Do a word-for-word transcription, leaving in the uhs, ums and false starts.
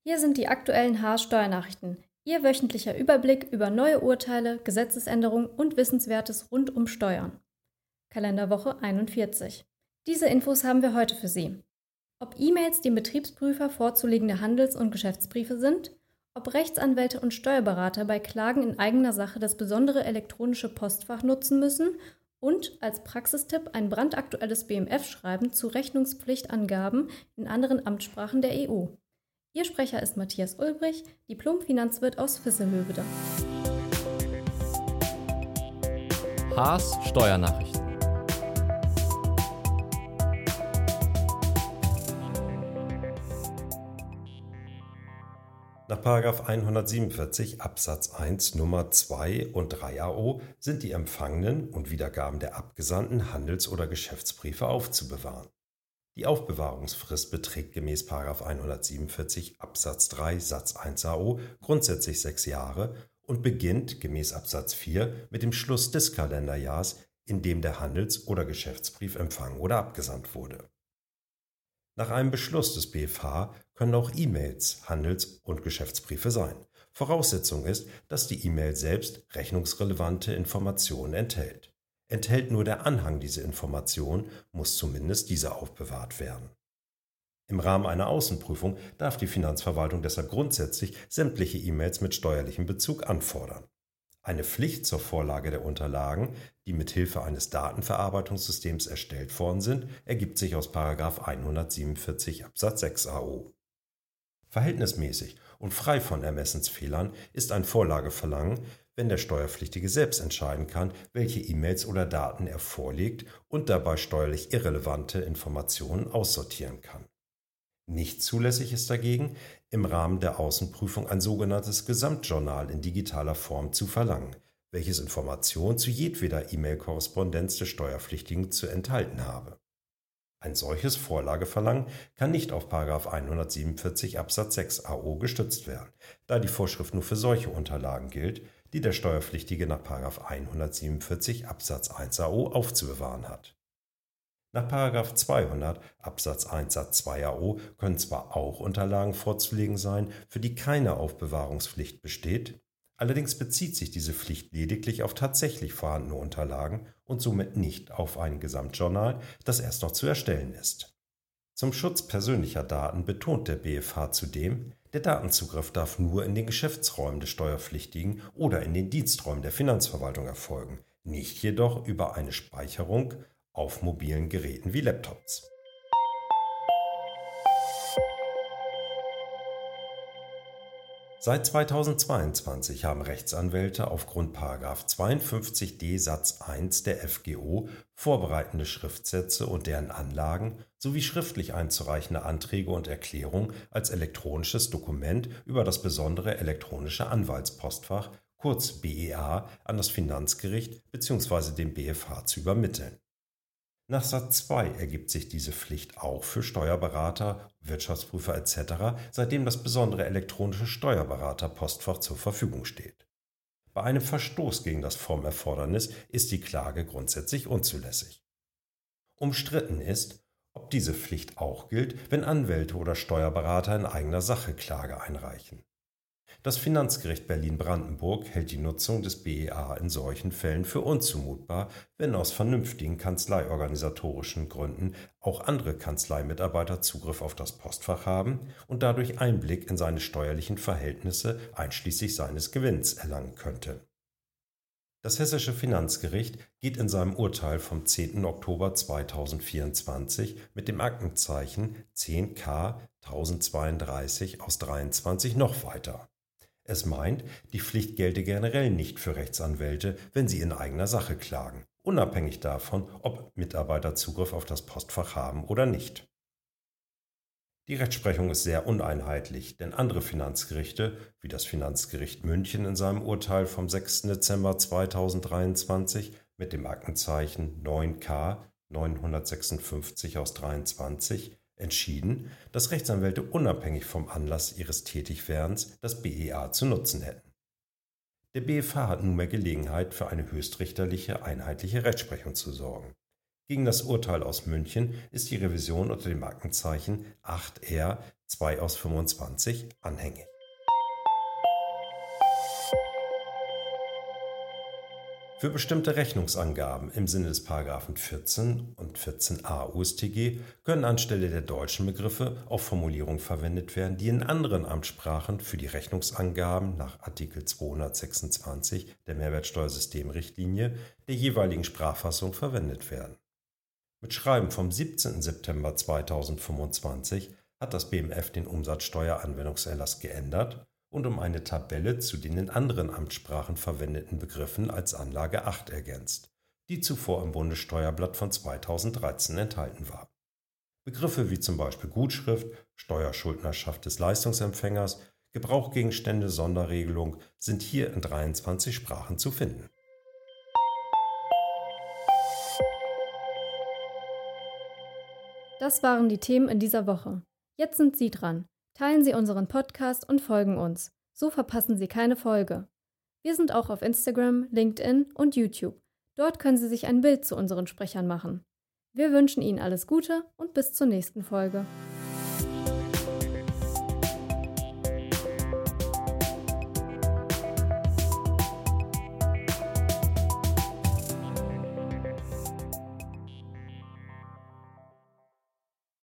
Hier sind die aktuellen H A-Steuernachrichten, Ihr wöchentlicher Überblick über neue Urteile, Gesetzesänderungen und Wissenswertes rund um Steuern. Kalenderwoche einundvierzig. Diese Infos haben wir heute für Sie. Ob E-Mails dem Betriebsprüfer vorzulegende Handels- und Geschäftsbriefe sind, ob Rechtsanwälte und Steuerberater bei Klagen in eigener Sache das besondere elektronische Postfach nutzen müssen und als Praxistipp ein brandaktuelles B M F-Schreiben zu Rechnungspflichtangaben in anderen Amtssprachen der E U. Ihr Sprecher ist Matthias Ulbrich, Diplom-Finanzwirt aus Visselhövede. Haas Steuernachrichten. Nach Paragraph hundertsiebenundvierzig Absatz eins Nummer zwei und drei A O sind die empfangenen und Wiedergaben der abgesandten Handels- oder Geschäftsbriefe aufzubewahren. Die Aufbewahrungsfrist beträgt gemäß Paragraph hundertsiebenundvierzig Absatz drei Satz eins A O grundsätzlich sechs Jahre und beginnt gemäß Absatz vier mit dem Schluss des Kalenderjahrs, in dem der Handels- oder Geschäftsbrief empfangen oder abgesandt wurde. Nach einem Beschluss des B F H können auch E-Mails Handels- und Geschäftsbriefe sein. Voraussetzung ist, dass die E-Mail selbst rechnungsrelevante Informationen enthält. Enthält nur der Anhang diese Information, muss zumindest diese aufbewahrt werden. Im Rahmen einer Außenprüfung darf die Finanzverwaltung deshalb grundsätzlich sämtliche E-Mails mit steuerlichem Bezug anfordern. Eine Pflicht zur Vorlage der Unterlagen, die mit Hilfe eines Datenverarbeitungssystems erstellt worden sind, ergibt sich aus Paragraph hundertsiebenundvierzig Absatz sechs A O. Verhältnismäßig und frei von Ermessensfehlern ist ein Vorlageverlangen, wenn der Steuerpflichtige selbst entscheiden kann, welche E-Mails oder Daten er vorlegt und dabei steuerlich irrelevante Informationen aussortieren kann. Nicht zulässig ist dagegen, im Rahmen der Außenprüfung ein sogenanntes Gesamtjournal in digitaler Form zu verlangen, welches Informationen zu jedweder E-Mail-Korrespondenz des Steuerpflichtigen zu enthalten habe. Ein solches Vorlageverlangen kann nicht auf Paragraph hundertsiebenundvierzig Absatz sechs A O gestützt werden, da die Vorschrift nur für solche Unterlagen gilt, die der Steuerpflichtige nach Paragraph hundertsiebenundvierzig Absatz eins A O aufzubewahren hat. Nach Paragraph zweihundert Absatz eins Satz zwei A O können zwar auch Unterlagen vorzulegen sein, für die keine Aufbewahrungspflicht besteht, allerdings bezieht sich diese Pflicht lediglich auf tatsächlich vorhandene Unterlagen und somit nicht auf ein Gesamtjournal, das erst noch zu erstellen ist. Zum Schutz persönlicher Daten betont der B F H zudem, der Datenzugriff darf nur in den Geschäftsräumen des Steuerpflichtigen oder in den Diensträumen der Finanzverwaltung erfolgen, nicht jedoch über eine Speicherung auf mobilen Geräten wie Laptops. Seit zweitausendzweiundzwanzig haben Rechtsanwälte aufgrund Paragraph zweiundfünfzig d Satz eins der F G O vorbereitende Schriftsätze und deren Anlagen sowie schriftlich einzureichende Anträge und Erklärungen als elektronisches Dokument über das besondere elektronische Anwaltspostfach, kurz B E A, an das Finanzgericht bzw. den B F H zu übermitteln. Nach Satz zwei ergibt sich diese Pflicht auch für Steuerberater, Wirtschaftsprüfer et cetera, seitdem das besondere elektronische Steuerberater-Postfach zur Verfügung steht. Bei einem Verstoß gegen das Formerfordernis ist die Klage grundsätzlich unzulässig. Umstritten ist, ob diese Pflicht auch gilt, wenn Anwälte oder Steuerberater in eigener Sache Klage einreichen. Das Finanzgericht Berlin-Brandenburg hält die Nutzung des B E A in solchen Fällen für unzumutbar, wenn aus vernünftigen kanzleiorganisatorischen Gründen auch andere Kanzleimitarbeiter Zugriff auf das Postfach haben und dadurch Einblick in seine steuerlichen Verhältnisse einschließlich seines Gewinns erlangen könnte. Das Hessische Finanzgericht geht in seinem Urteil vom zehnten Oktober zweitausendvierundzwanzig mit dem Aktenzeichen zehn K tausendzweiunddreißig aus dreiundzwanzig noch weiter. Es meint, die Pflicht gelte generell nicht für Rechtsanwälte, wenn sie in eigener Sache klagen, unabhängig davon, ob Mitarbeiter Zugriff auf das Postfach haben oder nicht. Die Rechtsprechung ist sehr uneinheitlich, denn andere Finanzgerichte, wie das Finanzgericht München in seinem Urteil vom sechsten Dezember zweitausenddreiundzwanzig mit dem Aktenzeichen neun K neunhundertsechsundfünfzig aus dreiundzwanzig, entschieden, dass Rechtsanwälte unabhängig vom Anlass ihres Tätigwerdens das B E A zu nutzen hätten. Der B F H hat nunmehr Gelegenheit, für eine höchstrichterliche einheitliche Rechtsprechung zu sorgen. Gegen das Urteil aus München ist die Revision unter dem Aktenzeichen acht R zwei aus fünfundzwanzig anhängig. Für bestimmte Rechnungsangaben im Sinne des Paragraphen vierzehn und vierzehn a U S T G können anstelle der deutschen Begriffe auch Formulierungen verwendet werden, die in anderen Amtssprachen für die Rechnungsangaben nach Artikel zweihundertsechsundzwanzig der Mehrwertsteuersystemrichtlinie der jeweiligen Sprachfassung verwendet werden. Mit Schreiben vom siebzehnten September zweitausendfünfundzwanzig hat das B M F den Umsatzsteueranwendungserlass geändert und um eine Tabelle zu den in anderen Amtssprachen verwendeten Begriffen als Anlage acht ergänzt, die zuvor im Bundessteuerblatt von zweitausenddreizehn enthalten war. Begriffe wie zum Beispiel Gutschrift, Steuerschuldnerschaft des Leistungsempfängers, Gebrauchgegenstände, Sonderregelung sind hier in dreiundzwanzig Sprachen zu finden. Das waren die Themen in dieser Woche. Jetzt sind Sie dran. Teilen Sie unseren Podcast und folgen uns. So verpassen Sie keine Folge. Wir sind auch auf Instagram, LinkedIn und YouTube. Dort können Sie sich ein Bild zu unseren Sprechern machen. Wir wünschen Ihnen alles Gute und bis zur nächsten Folge.